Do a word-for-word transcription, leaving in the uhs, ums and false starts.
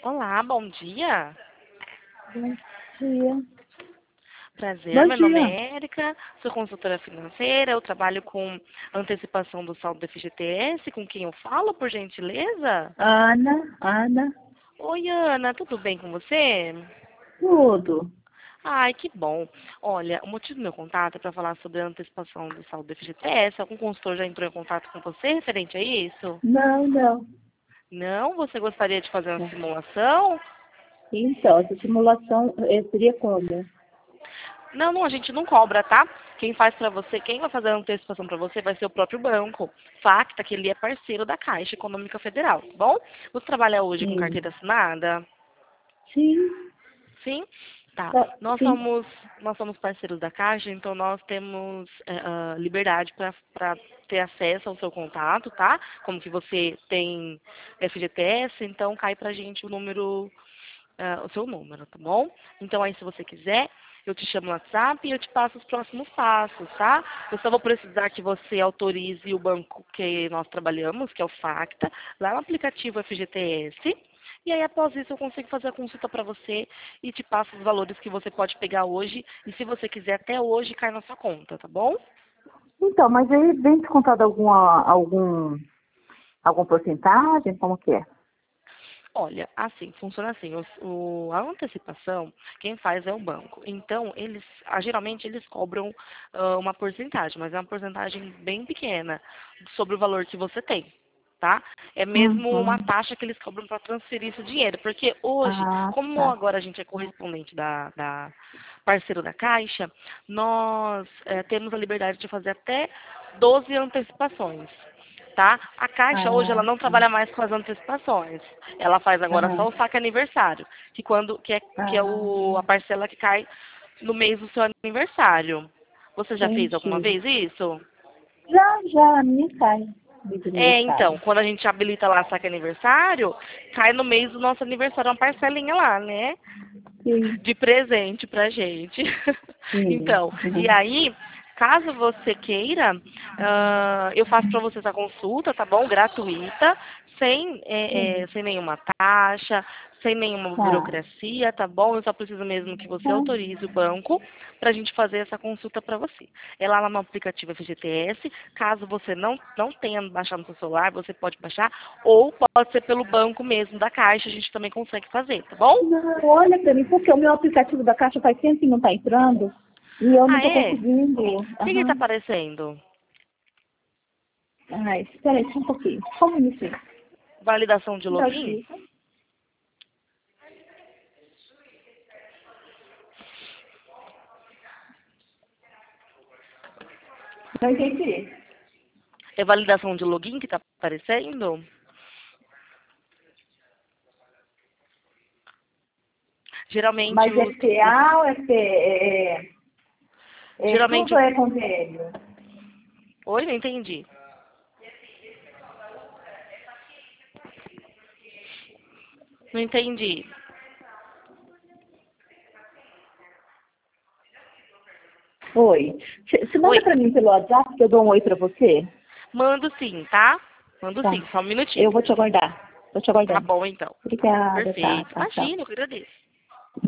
Olá, bom dia. Bom dia. Prazer, Bom meu nome dia. é Érica, sou consultora financeira, eu trabalho com antecipação do saldo do F G T S, com quem eu falo, por gentileza? Ana, Ana, Oi, Ana, tudo bem com você? tudo. Ai, que bom. Olha, o motivo do meu contato é para falar sobre a antecipação do saldo do F G T S. Algum consultor já entrou em contato com você referente a isso? Não, não. Não? Você gostaria de fazer uma simulação? Então, essa simulação eh, seria como? Não, não, a gente não cobra, tá? Quem faz pra você, quem vai fazer a antecipação pra você vai ser o próprio banco. Facta, que ele é parceiro da Caixa Econômica Federal, tá bom? Você trabalha hoje com Sim. carteira assinada? Sim, Sim? Tá. tá, Nós sim. somos, nós somos parceiros da Caixa, então nós temos é, ah, liberdade para ter acesso ao seu contato, tá? Como que você tem F G T S, então cai pra gente o número ah, o seu número, tá bom? Então aí se você quiser, eu te chamo no WhatsApp e eu te passo os próximos passos, tá? Eu só vou precisar que você autorize o banco que nós trabalhamos, que é o Facta, lá no aplicativo F G T S. E aí após isso eu consigo fazer a consulta para você e te passo os valores que você pode pegar hoje e se você quiser até hoje cai na sua conta, tá bom? Então, mas aí vem descontado alguma, algum, algum porcentagem? Como que é? Olha, assim, funciona assim, os- o, a antecipação, quem faz é o banco. Então, eles, ah, geralmente eles cobram ah, uma porcentagem, mas é uma porcentagem bem pequena sobre o valor que você tem, tá? É mesmo uma Uhum. taxa que eles cobram para transferir esse dinheiro, porque hoje, Ah, como tá. agora a gente é correspondente da, da parceiro da Caixa, nós eh, temos a liberdade de fazer até doze antecipações. Tá? A Caixa hoje ela Ah, não tá. trabalha mais com as antecipações. Ela faz agora só Aham. o saque aniversário, que quando que é que é Ah, o a parcela que cai no mês do seu aniversário. Você já fez alguma entendi. vez isso? Já, já, a minha cai de É, então, aniversário. quando a gente habilita lá saque aniversário, cai no mês do nosso aniversário uma parcelinha lá, né? Sim, De presente pra gente. sim. Então, e Uhum. aí, caso você queira, ah, eu faço para você essa consulta, tá bom? Gratuita, sem, é, é, Sim. sem nenhuma taxa, sem nenhuma Tá. burocracia, tá bom? Eu só preciso mesmo que você Tá. autorize o banco para a gente fazer essa consulta para você. É lá no aplicativo F G T S, caso você não, não tenha baixado no seu celular, você pode baixar, ou pode ser pelo banco mesmo da Caixa, a gente também consegue fazer, tá bom? Não, olha para mim, porque o meu aplicativo da Caixa faz tempo que não está entrando e eu não Ah, estou é? conseguindo. O que que tá Aham. aparecendo? Ai, espera aí, só um pouquinho. Só um minutinho. Validação de Dá login? aqui. Não entendi. É validação de login que tá aparecendo? Geralmente Mas é os, os P A ou é P... É, é, é tudo geralmente é convênio? Oi, não entendi. Não entendi. Oi. Você manda Oi, para mim pelo WhatsApp que eu dou um oi para você? mando sim, tá? Mando sim, Tá. só um Eu minutinho. vou te aguardar. Vou te Tá aguardando. bom então. Obrigada, tá, Perfeito. tá, tchau. Imagina, eu que agradeço.